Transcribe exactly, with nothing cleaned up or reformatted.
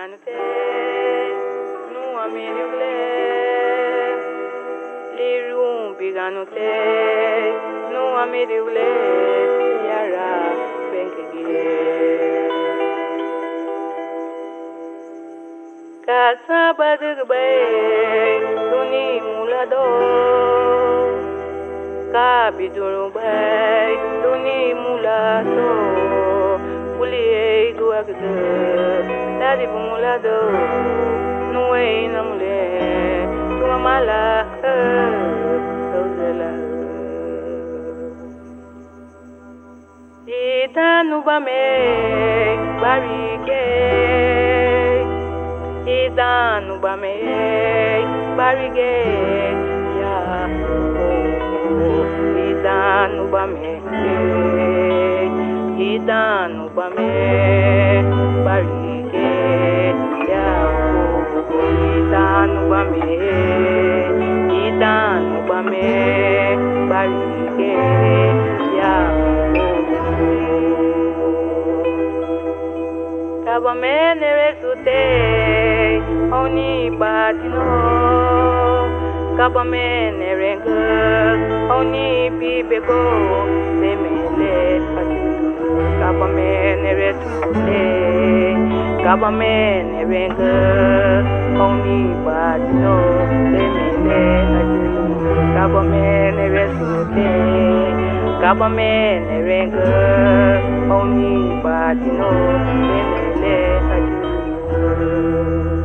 biganute nu ameniule lirum biganute nu ameniule yara benkege kasa badugbe tuni mulado kabidurugbe tuni mulado kulie guagdo dari mulado nuwe namule tuamala rozela itanu bame barike itanu bame barike ya itanu bame itanu bame barike ya itanu bame itanu bame barike ya kabame neresute oni badino kabame nerenga oni bibego semele kabame neresute kabame nerenga oni badino semele kabame neresute kabame nerenga oni badino semele